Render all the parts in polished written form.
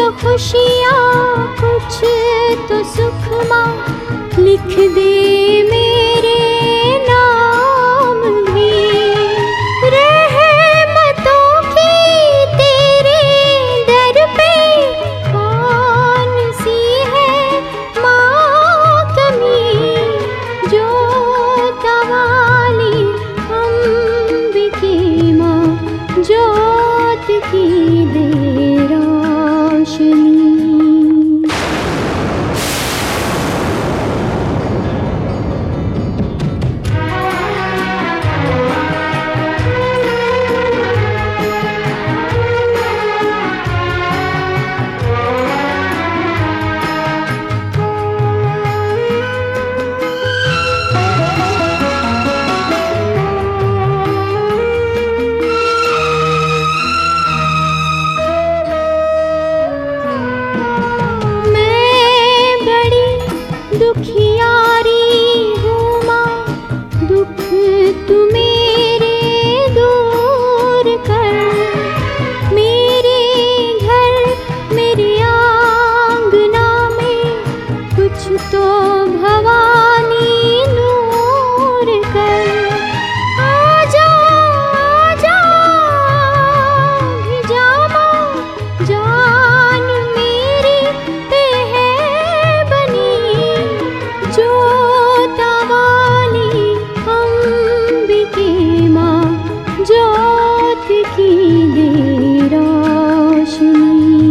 तो खुशियाँ, कुछ तो सुख माँ, लिख दे मेरे नाम भी। रहमतों की तेरे दर पे कौन सी है माँ कमी, जो तवाली अंबिके माँ, जोत की दे रोशनी। दुखियारी हूँ माँ, दुख तू मेरे दूर कर। मेरे घर मेरे आंगना में कुछ तो भवानी नूर कर। आजा आजा भिजा माँ, जान मेरी पे है बनी, जोत वाली अंबिके माँ, जोत की दे रोशनी।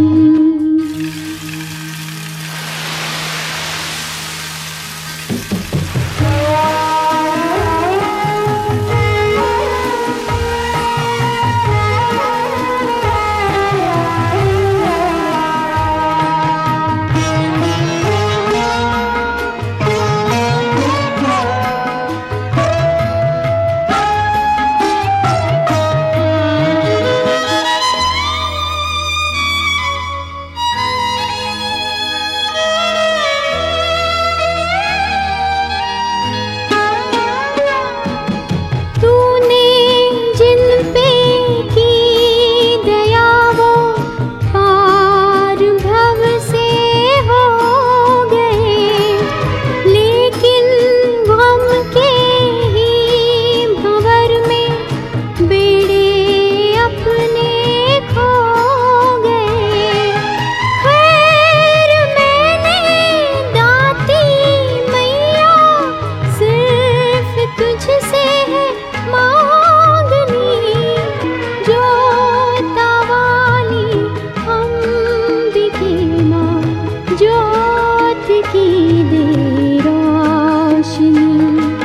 जोत की दे रोशनी।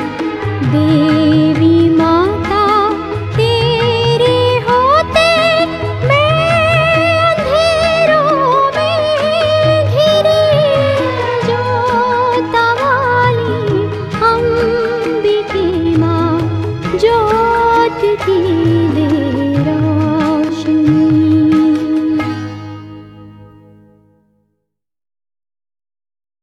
देवी माता तेरे होते मैं अंधेरों में घिरी, जोत वाली अंबिके माँ, जोत की